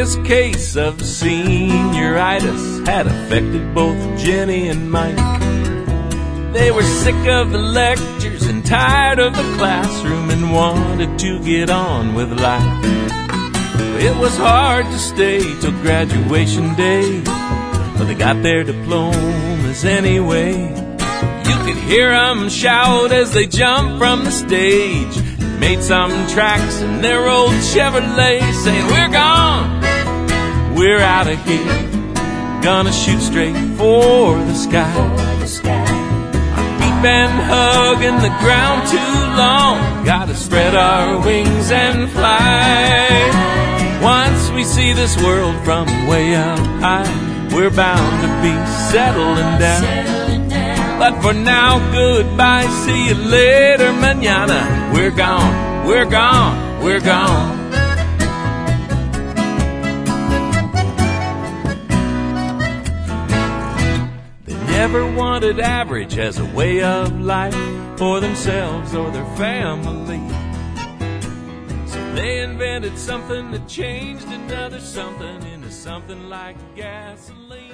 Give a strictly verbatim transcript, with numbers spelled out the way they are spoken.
serious case of senioritis had affected both Jenny and Mike. They were sick of the lectures and tired of the classroom and wanted to get on with life. It was hard to stay till graduation day, but they got their diplomas anyway. You could hear them shout as they jumped from the stage, made some tracks in their old Chevrolet, saying, "We're gone, we're out of here, gonna shoot straight for the sky. Our feet been hugging the ground too long, gotta spread our wings and fly. Once we see this world from way up high, we're bound to be settling down. But for now, goodbye, see you later, mañana. We're gone, we're gone, we're gone." They never wanted average as a way of life for themselves or their family. So they invented something that changed another something into something like gasoline.